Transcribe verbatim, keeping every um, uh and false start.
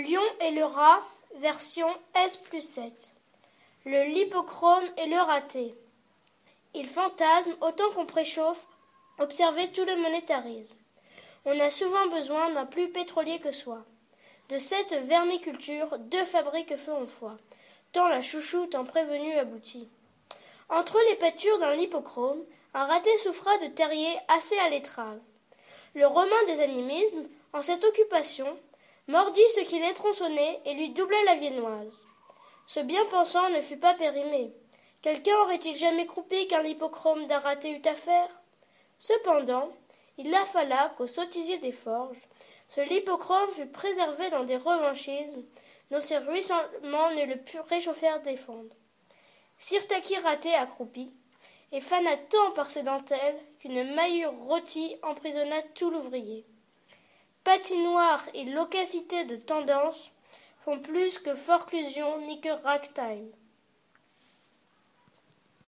lion et le rat, version S plus sept. Le Lippochrome et le raté. Il fantasme autant qu'on préchauffe, observez tout le monétarisme. On a souvent besoin d'un plus pétrolier que soi. De cette vermiculture, deux fabriques feront foi, tant la chouchoute en prévenu aboutit. Entre les pâtures d'un Lippochrome, un raté souffra de terrier assez à l'étrave. Le Romain des animismes, en cette occupation, mordit ce qui les tronçonnait et lui doubla la viennoise. Ce bien-pensant ne fut pas périmé. Quelqu'un aurait-il jamais croupi qu'un Lippochrome d'un raté eût à faire? Cependant, il la falla qu'au sottisier des forges, ce Lippochrome fut préservé dans des revanchismes dont ses ruissellements ne le purent réchauffer défendre. Sirtaki raté accroupi, et fana tant par ses dentelles qu'une maillure rôtie emprisonna tout l'ouvrier. Patinoire et loquacité de tendance font plus que forclusion ni que ragtime.